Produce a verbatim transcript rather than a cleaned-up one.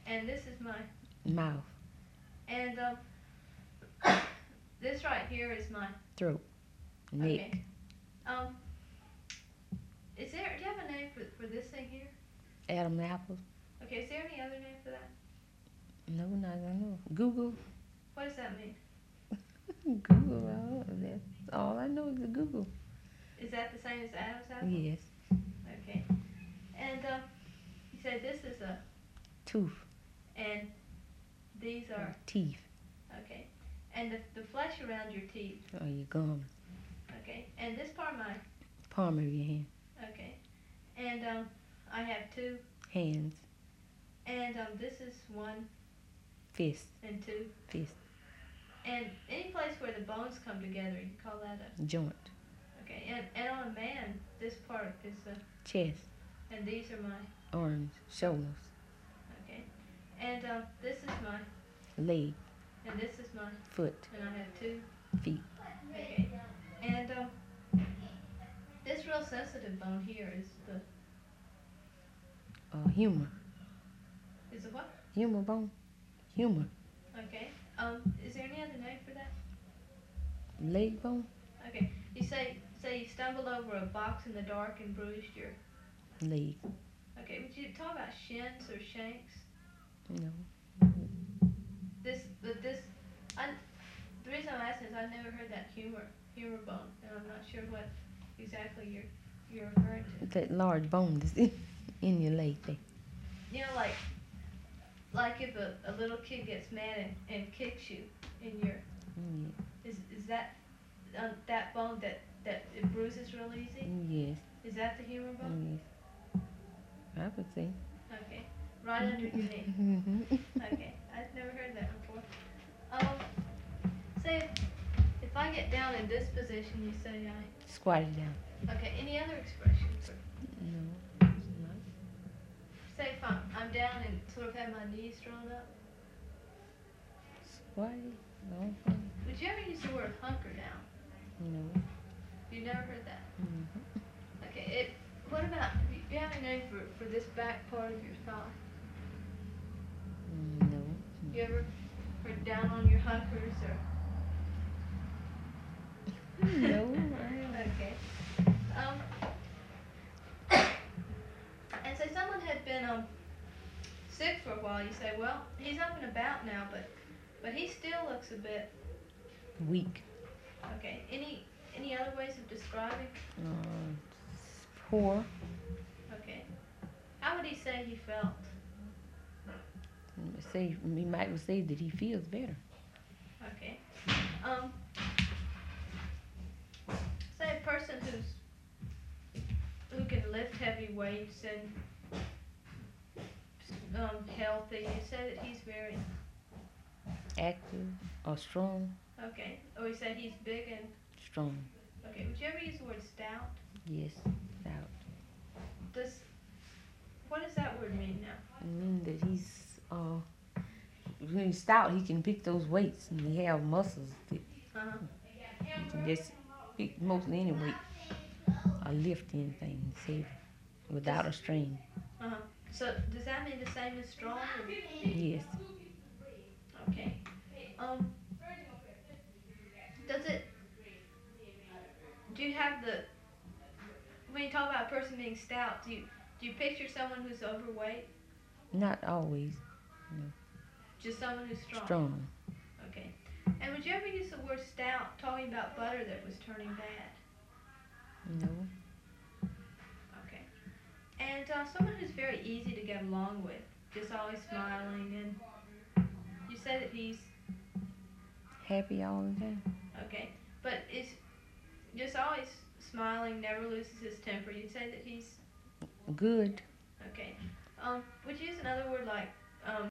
And this is my mouth, and um, this right here is my throat, neck. Okay. Um, is there? Do you have a name for for this thing here? Adam apple. Okay. Is there any other name for that? No, not I know. Google. What does that mean? Google. All, that's all I know is the Google. Is that the same as Adam's apple? Yes. Okay. And um, you said this is a Tooth. and these are teeth. Okay. And the the flesh around your teeth. Oh, your gums. Okay. And this part of my palm of your hand. Okay. And um, I have two hands. And um, this is one fist. And two fist. And any place where the bones come together, you call that a joint. Okay. And and on a man, this part is the chest. And these are my arms, shoulders. Okay. And um, this is my leg. And this is my foot. And I have two feet. Okay. And um, this real sensitive bone here is the uh, humor. Is it what? Humor bone. Humor. Okay. Um, is there any other name for that? Leg bone. Okay. You say say you stumbled over a box in the dark and bruised your leg. Okay. Would you talk about shins or shanks? No. This but this I the reason I'm asking is I've never heard that humor humor bone, and I'm not sure what exactly you're you're referring to. That large bone that's in, in your leg there. You know, like like if a, a little kid gets mad and, and kicks you in your mm, is is that uh, that bone that that it bruises real easy? Yes. Is that the humor bone? Yes. I would say. Okay. Right under your knee. Mm-hmm. Okay. I've never heard that before. Um, say if, if I get down in this position, you say I squat it down. Okay. Any other expression for? No. Not. Say if I'm, I'm down and sort of have my knees drawn up. Squat it. No. Would you ever use the word hunker down? No. You never heard that? Mm-hmm. Okay. It. What about? Do you have a name for for this back part of your thigh? No. You ever heard down on your hunkers or? No. Okay. Um. And so someone had been um sick for a while. You say, well, he's up and about now, but but he still looks a bit weak. Okay. Any any other ways of describing? Uh, poor. Okay. How would he say he felt? Say we might say that he feels better. Okay. Um. Say a person who's who can lift heavy weights and um healthy. You say that he's very active or strong. Okay. Oh, you said he's big and strong. Okay. Would you ever use the word stout? Yes, stout. Does what does that word mean now? It means that he's uh when he's stout, he can pick those weights and he have muscles that Uh-huh. he can just pick mostly any weight or lift anything, say, without a strain. Uh-huh. So does that mean the same as strong? Or? Yes. Okay. Um. Does it? Do you have the? When you talk about a person being stout, do you do you picture someone who's overweight? Not always. No. Just someone who's strong. Strong. Okay. And would you ever use the word stout talking about butter that was turning bad? No. Okay. And uh, someone who's very easy to get along with, just always smiling, and you say that he's happy all the time. Okay. But is just always smiling, never loses his temper. You'd say that he's good. Okay. Um, would you use another word like um